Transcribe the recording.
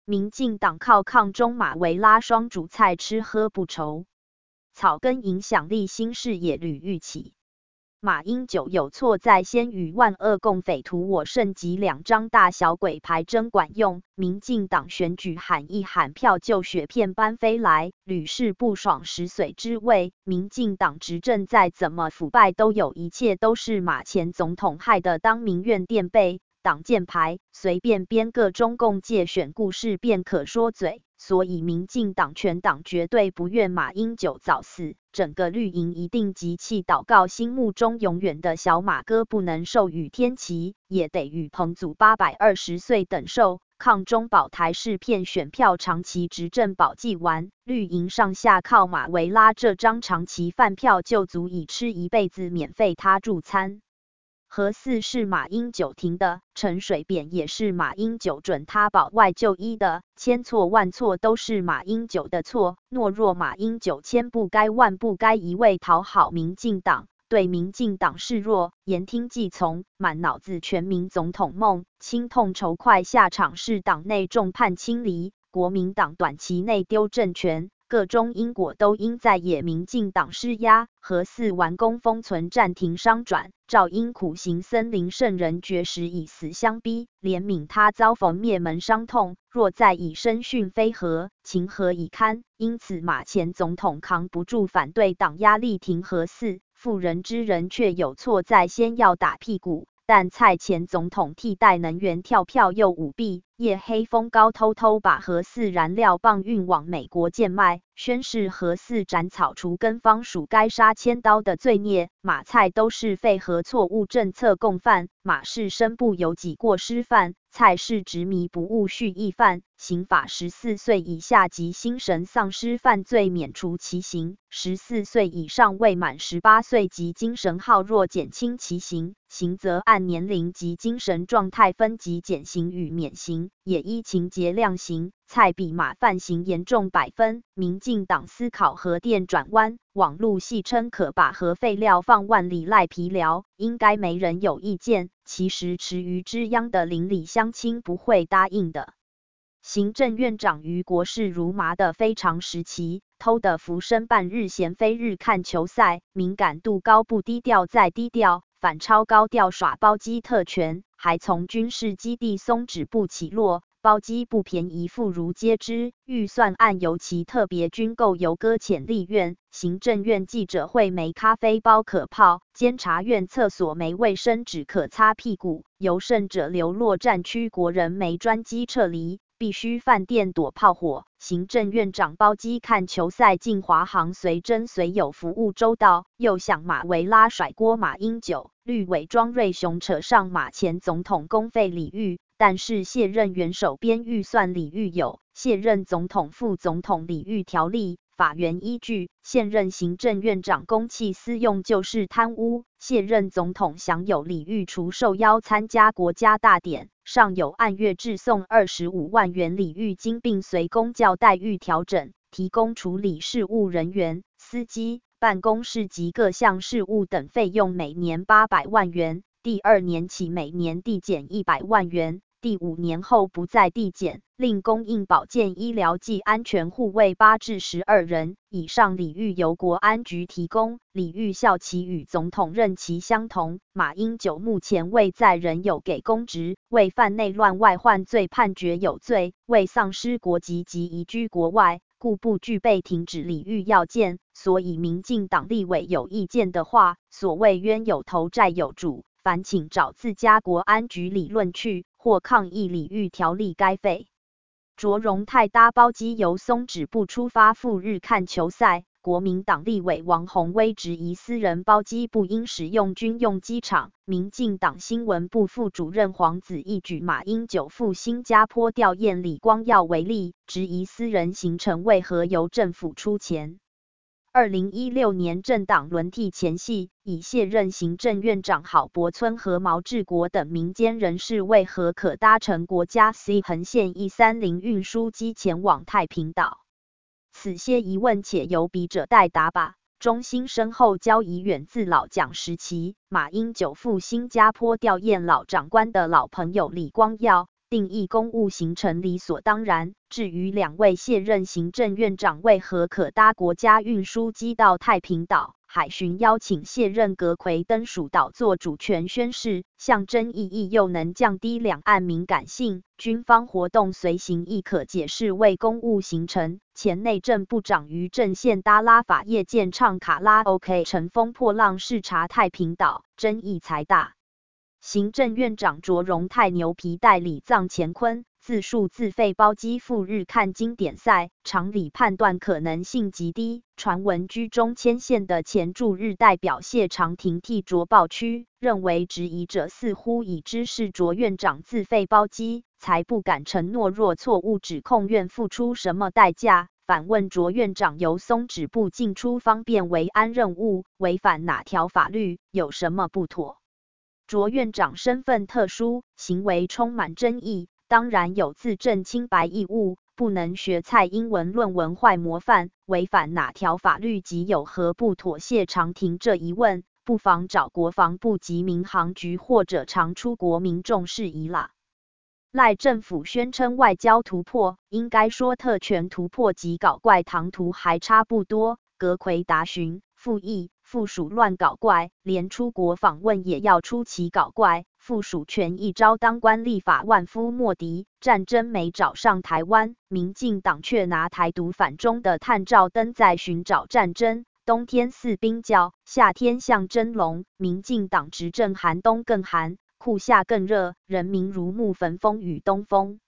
民进党靠抗中马维拉双主菜吃喝不愁，草根影响力新视野屡愈起。马英九有错在先与万恶共匪图我胜及2张大小鬼牌真管用，民进党选举喊一喊票就雪片般飞来，屡试不爽食髓知味。民进党执政再怎么腐败都有，一切都是马前总统害的。当民怨垫背，挡箭牌，随便编个中共借选故事便可说嘴。所以民进党全党绝对不愿马英九早死，整个绿营一定集气祷告，心目中永远的小马哥不能授予天齐，也得与彭祖820岁等寿。抗中保台是骗选票，长期执政保济完，绿营上下靠马维拉这张长期饭票就足以吃一辈子免费他助餐。核四是马英九停的，陈水扁也是马英九准他保外就医的，千错万错都是马英九的错。懦弱马英九千不该万不该一味讨好民进党，对民进党示弱，言听计从，满脑子全民总统梦，亲痛仇快，下场是党内众叛亲离，国民党短期内丢政权。各种因果都应在野民进党施压，核四完工封存暂停商转，赵因苦行森林圣人绝食以死相逼，怜悯他遭逢灭门伤痛，若再以身殉非何，情何以堪？因此马前总统扛不住反对党压力停核四，妇人之仁却有错在先要打屁股。但蔡前总统替代能源跳票又舞弊，夜黑风高偷偷把核四燃料棒运往美国贱卖，宣示核四斩草除根方属该杀千刀的罪孽。马蔡都是废核错误政策共犯，马是身不由己过失犯，蔡是执迷不悟蓄意犯。刑法14岁以下及心神丧失犯罪免除其刑，14岁以上未满18岁及精神好弱减轻其刑，刑则按年龄及精神状态分级减刑与免刑，也依情节量刑。蔡比马犯刑严重100分。民进党思考核电转弯，网路戏称可把核废料放万里赖皮聊，应该没人有意见。其实池鱼之殃的邻里乡亲不会答应的。行政院长于国事如麻的非常时期，偷的浮生半日闲非日看球赛，敏感度高不低调再低调，反超高调耍包机特权，还从军事基地松止不起落。包机不便宜，妇孺皆知。预算案尤其特别军购由搁浅立院，行政院记者会没咖啡包可泡，监察院厕所没卫生纸可擦屁股，由胜者流落战区，国人没专机撤离，必须饭店躲炮火。行政院长包机看球赛进华航随真随有服务周到，又想马维拉甩锅马英九，绿委庄瑞雄扯上马前总统公费礼遇。但是卸任元首编预算礼遇有卸任总统副总统礼遇条例，法源依据现任行政院长公器私用就是贪污，卸任总统享有礼遇除受邀参加国家大典，尚有按月致送25万元礼遇金，并随公教待遇调整，提供处理事务人员、司机、办公室及各项事务等费用，每年800万元。第2年起每年递减100万元，第5年后不再递减，另供应保健医疗及安全护卫8至12人以上礼遇由国安局提供，礼遇效期与总统任期相同。马英九目前未在任有给公职，未犯内乱外患罪判决有罪，未丧失国籍及移居国外，故不具备停止礼遇要件。所以民进党立委有意见的话，所谓冤有头债有主，烦请找自家国安局理论去，或抗议礼遇条例该废。卓荣泰搭包机由松止不出发赴日看球赛，国民党立委王宏威质疑私人包机不应使用军用机场，民进党新闻部副主任黄子毅举马英九赴新加坡吊唁李光耀为例，质疑私人行程为何由政府出钱。2016年政党轮替前夕，已卸任行政院长郝柏村和毛治国等民间人士为何可搭乘国家 C 横线130运输机前往太平岛？此些疑问且由笔者代答吧。中兴深厚交谊远自老蒋时期，马英九赴新加坡吊唁老长官的老朋友李光耀。 定义公务行程理所当然。至于2位卸任行政院长为何可搭国家运输机到太平岛，海巡邀请卸任阁揆登属岛做主权宣示，象征意义又能降低两岸敏感性，军方活动随行亦可解释为公务行程。前内政部长于正县搭拉法夜间唱卡拉 OK 乘风破浪视察太平岛，争议才大。行政院长卓荣泰牛皮代理臧乾坤自述自费包机赴日看经典赛，常理判断可能性极低。传闻居中牵线的前驻日代表谢长廷替卓爆屈，认为质疑者似乎已知是卓院长自费包机，才不敢承诺若错误指控愿付出什么代价。反问卓院长由松止部进出方便维安任务，违反哪条法律，有什么不妥？卓院长身份特殊，行为充满争议，当然有自证清白义务，不能学蔡英文论文坏模范，违反哪条法律及有何不妥？谢长廷这一问，不妨找国防部及民航局或者常出国民众释疑啦。赖政府宣称外交突破，应该说特权突破及搞怪唐突还差不多。阁揆答询，附议附属乱搞怪，连出国访问也要出奇搞怪。附属权一招当官立法万夫莫敌，战争没找上台湾，民进党却拿台独反中的探照灯在寻找战争。冬天似冰窖，夏天像蒸笼，民进党执政寒冬更寒，酷夏更热，人民如沐焚风与东风。